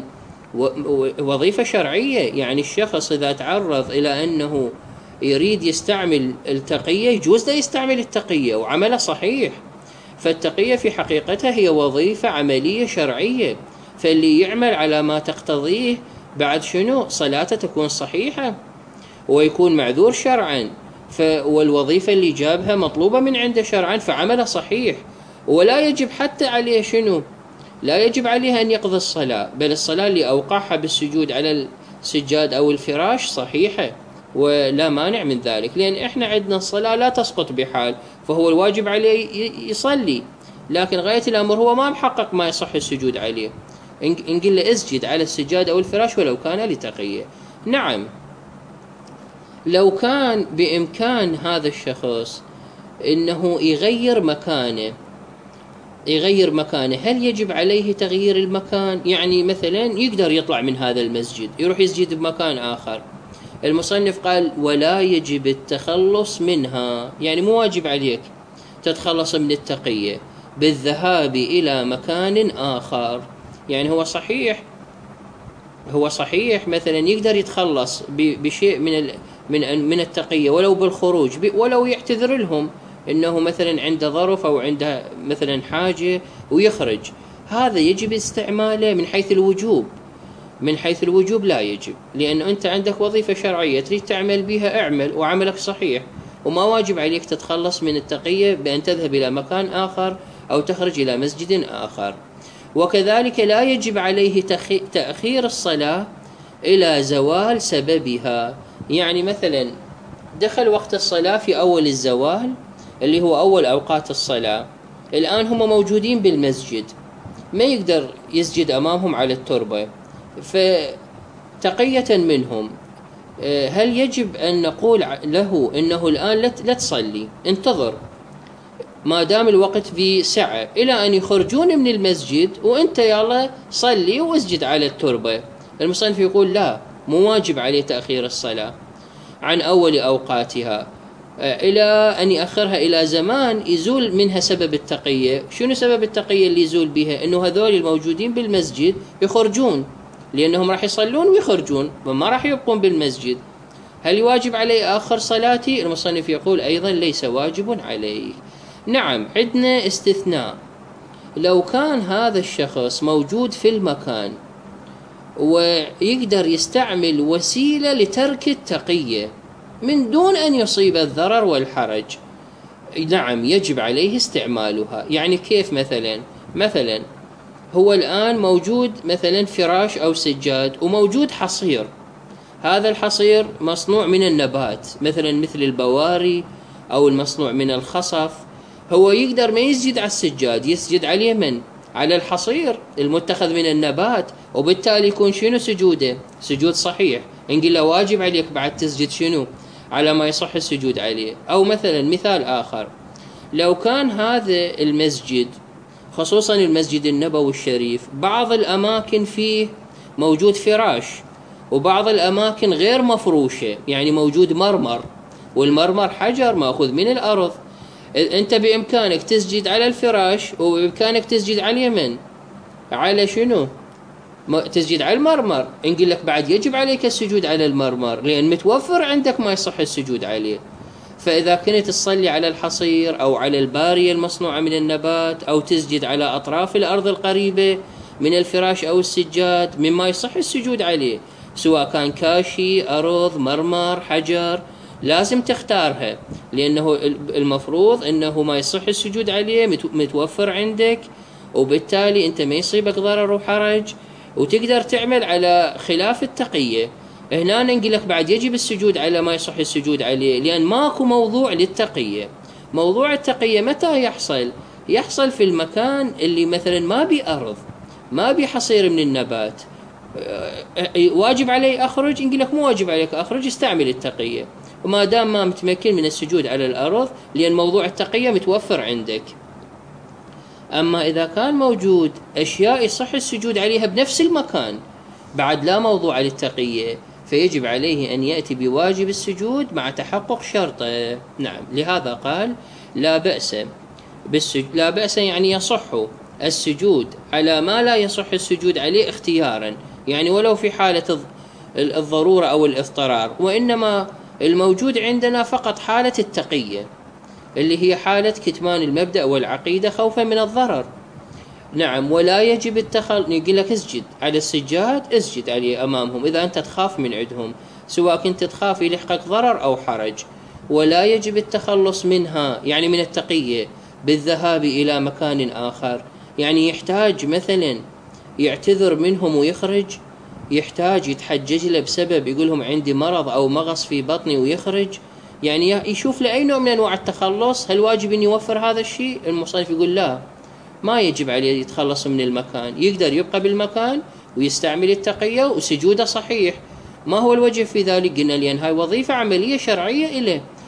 وظيفة شرعية. يعني الشخص إذا تعرض إلى أنه يريد يستعمل التقية يجوز له يستعمل التقية وعمله صحيح. فالتقية في حقيقتها هي وظيفة عملية شرعية، فاللي يعمل على ما تقتضيه بعد شنو صلاته تكون صحيحة ويكون معذور شرعا، والوظيفة اللي جابها مطلوبة من عنده شرعا، فعمله صحيح. ولا يجب حتى عليه شنو، لا يجب عليه أن يقضي الصلاة، بل الصلاة اللي أوقعها بالسجود على السجاد أو الفراش صحيحة ولا مانع من ذلك، لأن إحنا عندنا الصلاة لا تسقط بحال، فهو الواجب عليه يصلي، لكن غاية الأمر هو ما محقق ما يصح السجود عليه، إن قلنا اسجد على السجاد أو الفراش ولو كان لتقية. نعم، لو كان بإمكان هذا الشخص إنه يغير مكانه يغير مكانه، هل يجب عليه تغيير المكان؟ يعني مثلا يقدر يطلع من هذا المسجد يروح يسجد بمكان آخر، المصنف قال ولا يجب التخلص منها، يعني مو واجب عليك تتخلص من التقية بالذهاب إلى مكان آخر. يعني هو صحيح هو صحيح مثلا يقدر يتخلص بشيء من من من التقية ولو بالخروج، ولو يعتذر لهم انه مثلا عنده ظرف او عنده مثلا حاجة ويخرج، هذا يجب استعماله. من حيث الوجوب من حيث الوجوب لا يجب، لأنه أنت عندك وظيفة شرعية تريد تعمل بها، اعمل وعملك صحيح، وما واجب عليك تتخلص من التقية بأن تذهب إلى مكان آخر أو تخرج إلى مسجد آخر. وكذلك لا يجب عليه تأخير الصلاة إلى زوال سببها. يعني مثلا دخل وقت الصلاة في أول الزوال اللي هو أول أوقات الصلاة، الآن هم موجودين بالمسجد، ما يقدر يسجد أمامهم على التربة، فتقية منهم هل يجب أن نقول له إنه الآن لا تصلي، انتظر ما دام الوقت في سعة إلى أن يخرجون من المسجد وأنت يلا صلي واسجد على التربة؟ المصنف يقول لا، مو واجب عليه تأخير الصلاة عن أول أوقاتها إلى أن يأخرها إلى زمان يزول منها سبب التقية. شنو سبب التقية اللي يزول بها؟ إنه هذول الموجودين بالمسجد يخرجون، لأنهم راح يصلون ويخرجون وما راح يبقون بالمسجد. هل يواجب عليه آخر صلاتي؟ المصنف يقول أيضا ليس واجب عليه. نعم عندنا استثناء، لو كان هذا الشخص موجود في المكان ويقدر يستعمل وسيلة لترك التقية من دون أن يصيب الضرر والحرج، نعم يجب عليه استعمالها. يعني كيف؟ مثلا مثلا هو الآن موجود مثلا فراش أو سجاد وموجود حصير، هذا الحصير مصنوع من النبات مثلا مثل البواري أو المصنوع من الخصف، هو يقدر ما يسجد على السجاد، يسجد على اليمن على الحصير المتخذ من النبات، وبالتالي يكون شنو سجوده؟ سجود صحيح. نقول له واجب عليك بعد تسجد شنو؟ على ما يصح السجود عليه. أو مثلا مثال آخر، لو كان هذا المسجد خصوصا المسجد النبوي الشريف بعض الأماكن فيه موجود فراش وبعض الأماكن غير مفروشة، يعني موجود مرمر، والمرمر حجر مأخوذ من الأرض، أنت بإمكانك تسجد على الفراش وبإمكانك تسجد على اليمن على شنو؟ تسجد على المرمر. نقول لك بعد يجب عليك السجود على المرمر لأن متوفر عندك ما يصح السجود عليه. فإذا كنت تصلي على الحصير أو على البارية المصنوعة من النبات أو تسجد على أطراف الأرض القريبة من الفراش أو السجاد مما يصح السجود عليه، سواء كان كاشي، أرض، مرمر، حجر، لازم تختارها، لأنه المفروض أنه ما يصح السجود عليه متوفر عندك، وبالتالي أنت ما يصيبك ضرر وحرج وتقدر تعمل على خلاف التقية. هنا نقول لك بعد يجب السجود على ما يصح السجود عليه، لأن ماكو موضوع للتقية. موضوع التقية متى يحصل؟ يحصل في المكان اللي مثلا ما بي أرض، ما بي حصير من النبات، واجب علي أخرج؟ نقول لك مو واجب عليك أخرج، استعمل التقية، وما دام ما متمكن من السجود على الأرض لأن موضوع التقية متوفر عندك. أما إذا كان موجود أشياء يصح السجود عليها بنفس المكان بعد لا موضوع للتقية، فيجب عليه أن يأتي بواجب السجود مع تحقق شرطه. نعم، لهذا قال لا بأس بالسجود، لا بأس يعني يصح السجود على ما لا يصح السجود عليه اختيارا، يعني ولو في حالة الضرورة أو الاضطرار، وإنما الموجود عندنا فقط حالة التقية اللي هي حالة كتمان المبدأ والعقيدة خوفا من الضرر. نعم، ولا يجب التخل يقول لك اسجد على السجاد، اسجد عليه أمامهم إذا أنت تخاف من عندهم، سواء كنت تخاف يلحقك ضرر أو حرج. ولا يجب التخلص منها يعني من التقية بالذهاب إلى مكان آخر، يعني يحتاج مثلا يعتذر منهم ويخرج، يحتاج يتحجج له بسبب يقولهم عندي مرض أو مغص في بطني ويخرج، يعني يشوف لأي نوع من أنواع التخلص. هل واجب أن يوفر هذا الشيء؟ المصنف يقول لا، ما يجب عليه يتخلص من المكان، يقدر يبقى بالمكان ويستعمل التقية وسجوده صحيح. ما هو الوجه في ذلك؟ قلنا لأن هاي وظيفة عملية شرعية إله،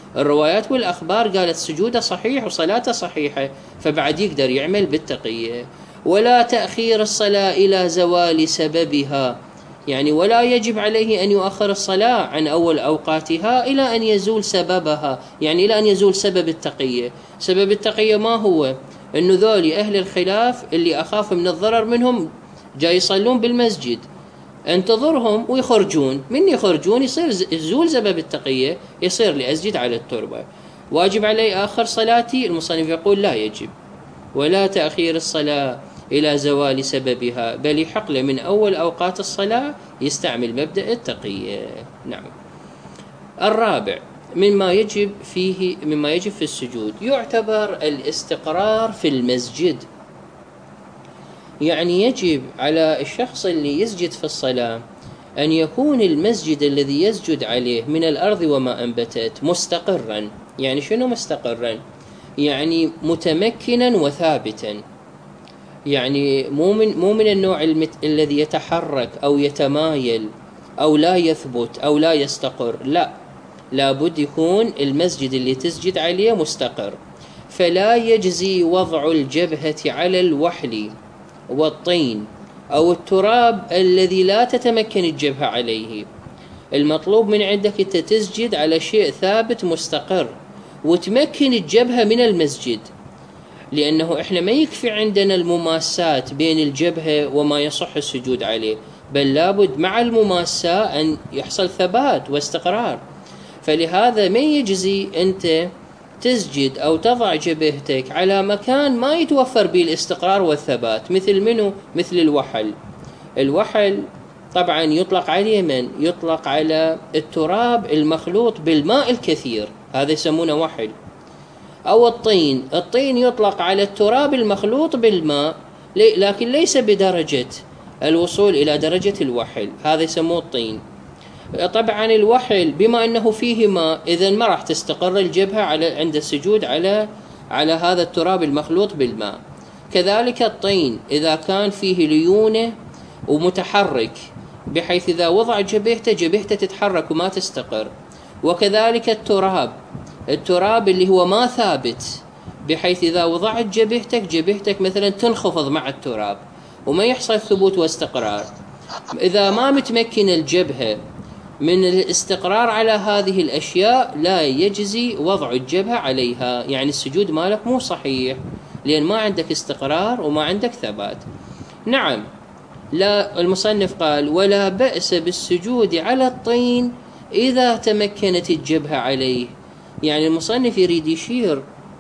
الروايات والأخبار قالت سجوده صحيح وصلاته صحيحة، فبعد يقدر يعمل بالتقية. ولا تأخير الصلاة إلى زوال سببها، يعني ولا يجب عليه أن يؤخر الصلاة عن أول أوقاتها إلى أن يزول سببها، يعني إلى أن يزول سبب التقية. سبب التقية ما هو؟ أنه ذولي أهل الخلاف اللي أخاف من الضرر منهم جاي يصلون بالمسجد، انتظرهم ويخرجون، من يخرجون يصير يزول سبب التقية، يصير لأسجد على التربة. واجب علي آخر صلاتي؟ المصنف يقول لا يجب، ولا تأخير الصلاة إلى زوال سببها، بل يحق له من أول أوقات الصلاة يستعمل مبدأ التقية. نعم. الرابع مما يجب فيه مما يجب في السجود يعتبر الاستقرار في المسجد. يعني يجب على الشخص اللي يسجد في الصلاة أن يكون المسجد الذي يسجد عليه من الأرض وما أنبتت مستقرا. يعني شنو مستقرا؟ يعني متمكنا وثابتا، يعني مو من مو من النوع المت... الذي يتحرك أو يتمايل أو لا يثبت أو لا يستقر، لا، لابد يكون المسجد اللي تسجد عليه مستقر. فلا يجزي وضع الجبهة على الوحل والطين أو التراب الذي لا تتمكن الجبهة عليه. المطلوب من عندك أنت تسجد على شيء ثابت مستقر وتمكن الجبهة من المسجد، لأنه إحنا ما يكفي عندنا المماسات بين الجبهة وما يصح السجود عليه، بل لابد مع المماسة أن يحصل ثبات واستقرار. فلهذا ما يجزي أنت تسجد أو تضع جبهتك على مكان ما يتوفر به الاستقرار والثبات. مثل منه؟ مثل الوحل. الوحل طبعا يطلق عليه من؟ يطلق على التراب المخلوط بالماء الكثير، هذا يسمونه وحل. أو الطين، الطين يطلق على التراب المخلوط بالماء لكن ليس بدرجة الوصول إلى درجة الوحل، هذا يسموه الطين. طبعا الوحل بما أنه فيه ماء إذن ما راح تستقر الجبهة على عند السجود على على هذا التراب المخلوط بالماء. كذلك الطين إذا كان فيه ليونة ومتحرك بحيث إذا وضع جبهته جبهته تتحرك وما تستقر. وكذلك التراب، التراب اللي هو ما ثابت بحيث إذا وضعت جبهتك جبهتك مثلا تنخفض مع التراب وما يحصل ثبوت واستقرار. إذا ما متمكن الجبهة من الاستقرار على هذه الأشياء لا يجزي وضع الجبهة عليها، يعني السجود مالك مو صحيح لأن ما عندك استقرار وما عندك ثبات. نعم. لا، المصنف قال ولا بأس بالسجود على الطين إذا تمكنت الجبهة عليه. يعني المصنف يريد يشير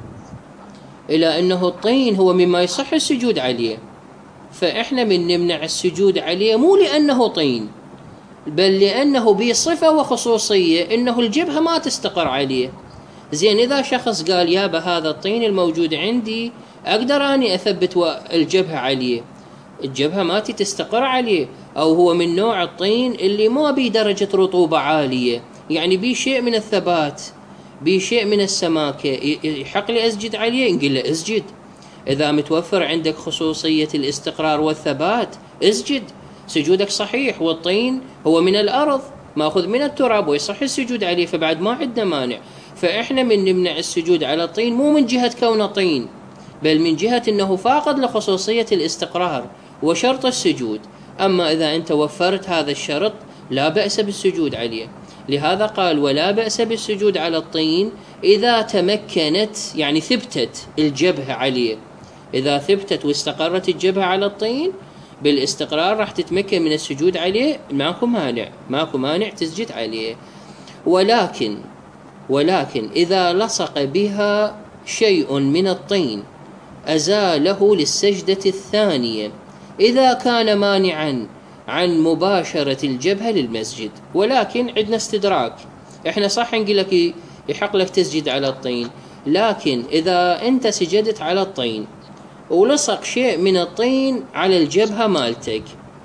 إلى أنه الطين هو مما يصح السجود عليه، فإحنا من نمنع السجود عليه مو لأنه طين، بل لأنه بصفة وخصوصية أنه الجبهة ما تستقر عليه. زين، إذا شخص قال يابا هذا الطين الموجود عندي أقدر أني أثبت الجبهة عليه، الجبهة ما تستقر عليه، أو هو من نوع الطين اللي ما بيه درجة رطوبة عالية، يعني بيه شيء من الثبات، بيه شيء من السماكة، يحق لي أسجد عليه، نقول له اسجد. إذا متوفر عندك خصوصية الاستقرار والثبات اسجد، سجودك صحيح. والطين هو من الأرض ماخذ من التراب ويصح السجود عليه، فبعد ما عندنا مانع. فإحنا من نمنع السجود على الطين مو من جهة كونه طين، بل من جهة أنه فاقد لخصوصية الاستقرار وشرط السجود. أما إذا أنت وفرت هذا الشرط لا بأس بالسجود عليه. لهذا قال ولا بأس بالسجود على الطين إذا تمكنت، يعني ثبتت الجبهة عليه. إذا ثبتت واستقرت الجبهة على الطين بالاستقرار راح تتمكن من السجود عليه، ماكو مانع، ماكو مانع تسجد عليه. ولكن ولكن إذا لصق بها شيء من الطين أزاله للسجدة الثانية إذا كان مانعا عن مباشرة الجبهة للمسجد. ولكن عندنا استدراك، احنا صح نقول لك يحق لك تسجد على الطين، لكن إذا أنت سجدت على الطين ولصق شيء من الطين على الجبهة مالتك،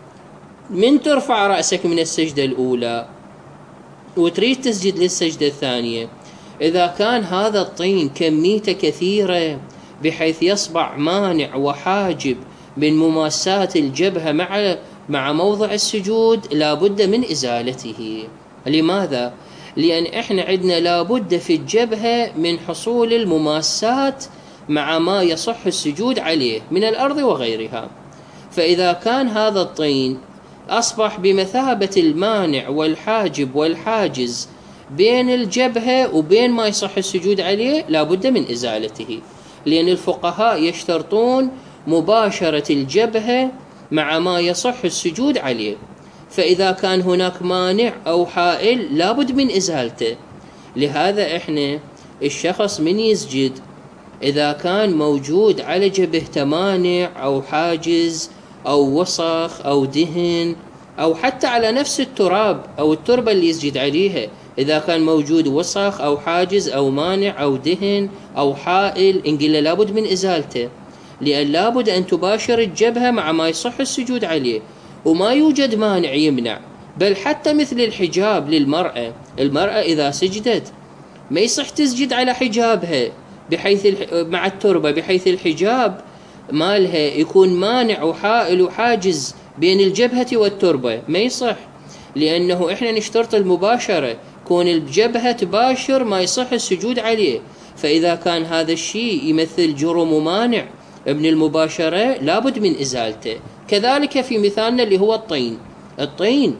من ترفع رأسك من السجدة الأولى وتريد تسجد للسجدة الثانية، إذا كان هذا الطين كميته كثيرة بحيث يصبح مانع وحاجب من مماسات الجبهة مع مع موضع السجود، لا بد من إزالته. لماذا؟ لأن إحنا عندنا لابد في الجبهة من حصول المماسات مع ما يصح السجود عليه من الأرض وغيرها. فإذا كان هذا الطين أصبح بمثابة المانع والحاجب والحاجز بين الجبهة وبين ما يصح السجود عليه، لابد من إزالته، لأن الفقهاء يشترطون مباشرة الجبهة مع ما يصح السجود عليه. فإذا كان هناك مانع أو حائل لابد من إزالته. لهذا إحنا الشخص من يسجد إذا كان موجود على جبهته مانع أو حاجز أو وسخ أو دهن، أو حتى على نفس التراب أو التربة اللي يسجد عليها، إذا كان موجود وسخ أو حاجز أو مانع أو دهن أو حائل، إن قلنا لابد من إزالته، لأن لابد أن تباشر الجبهة مع ما يصح السجود عليه، وما يوجد مانع يمنع. بل حتى مثل الحجاب للمرأة، المرأة إذا سجدت ما يصح تسجد على حجابها بحيث مع التربة، بحيث الحجاب مالها يكون مانع وحائل وحاجز بين الجبهة والتربة، ما يصح، لأنه إحنا نشترط المباشرة، كون الجبهة تباشر ما يصح السجود عليه. فإذا كان هذا الشيء يمثل جرم ومانع ابن المباشرة لابد من إزالته. كذلك في مثالنا اللي هو الطين، الطين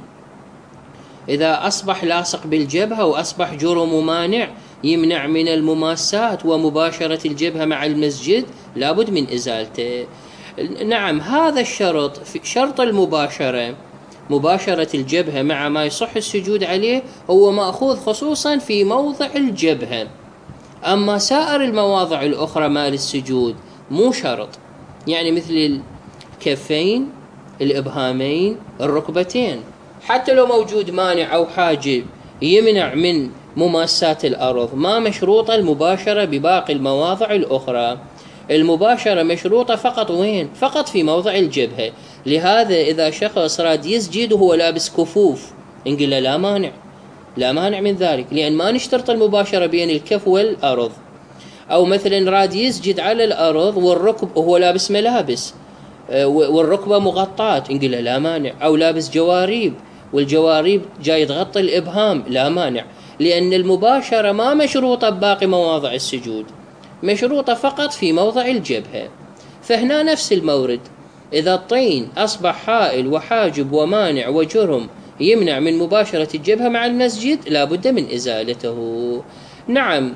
إذا أصبح لاصق بالجبهة وأصبح جرم ومانع يمنع من المماسات ومباشرة الجبهة مع المسجد، لابد من إزالته. نعم، هذا الشرط، شرط المباشرة، مباشرة الجبهة مع ما يصح السجود عليه، هو مأخوذ خصوصا في موضع الجبهة. أما سائر المواضع الأخرى مال السجود مو شرط، يعني مثل الكفين، الإبهامين، الركبتين، حتى لو موجود مانع أو حاجب يمنع من مماسات الأرض، ما مشروطة المباشرة بباقي المواضع الأخرى. المباشرة مشروطة فقط وين؟ فقط في موضع الجبهة. لهذا إذا شخص راد يسجد وهو لابس كفوف، نقول له لا مانع، لا مانع من ذلك، لأن ما نشترط المباشرة بين الكف والأرض. أو مثلا راد يسجد على الأرض والركب وهو لابس ملابس والركبة مغطاة، نقول له لا مانع. أو لابس جواريب والجواريب جاي تغطي الإبهام، لا مانع، لأن المباشرة ما مشروطة بباقي مواضع السجود، مشروطة فقط في موضع الجبهة. فهنا نفس المورد، إذا الطين أصبح حائل وحاجب ومانع وجرم يمنع من مباشرة الجبهة مع المسجد، لا بد من إزالته. نعم،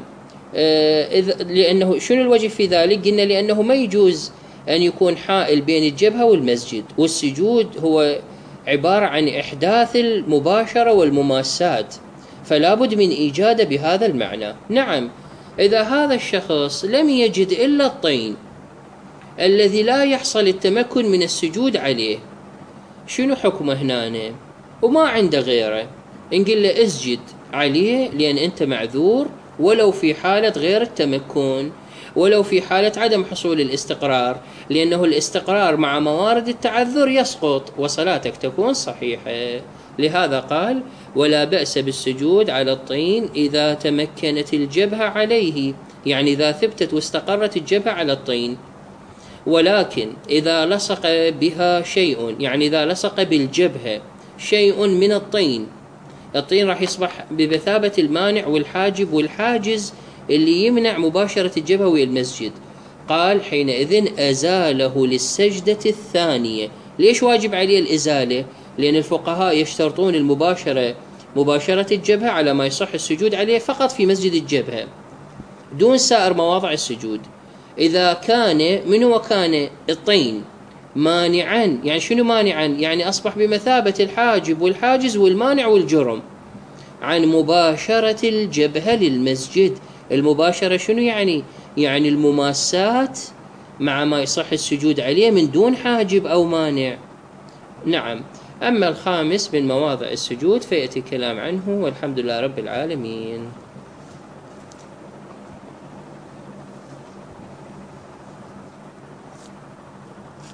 آه لأنه شنو الوجه في ذلك؟ قلنا لأنه ما يجوز أن يكون حائل بين الجبهة والمسجد، والسجود هو عبارة عن إحداث المباشرة والمماسات، فلا بد من إيجاده بهذا المعنى. نعم، إذا هذا الشخص لم يجد إلا الطين الذي لا يحصل التمكن من السجود عليه، شنو حكمه هنا؟ وما عنده غيره، نقول له اسجد عليه لأن أنت معذور، ولو في حالة غير التمكن، ولو في حالة عدم حصول الاستقرار، لأنه الاستقرار مع موارد التعذر يسقط وصلاتك تكون صحيحة. لهذا قال ولا بأس بالسجود على الطين إذا تمكنت الجبهة عليه، يعني إذا ثبتت واستقرت الجبهة على الطين. ولكن إذا لصق بها شيء، يعني إذا لصق بالجبهة شيء من الطين، الطين راح يصبح بمثابة المانع والحاجب والحاجز اللي يمنع مباشرة الجبهة والمسجد. قال حينئذ أزاله للسجدة الثانية. ليش واجب عليه الإزالة؟ لأن الفقهاء يشترطون المباشرة، مباشرة الجبهة على ما يصح السجود عليه فقط في مسجد الجبهة دون سائر مواضع السجود. إذا كان من هو كان الطين مانعا، يعني شنو مانعا؟ يعني أصبح بمثابة الحاجب والحاجز والمانع والجرم عن مباشرة الجبهة للمسجد. المباشرة شنو يعني؟ يعني المماسات مع ما يصح السجود عليه من دون حاجب أو مانع. نعم، أما الخامس من مواضع السجود فيأتي كلام عنه، والحمد لله رب العالمين.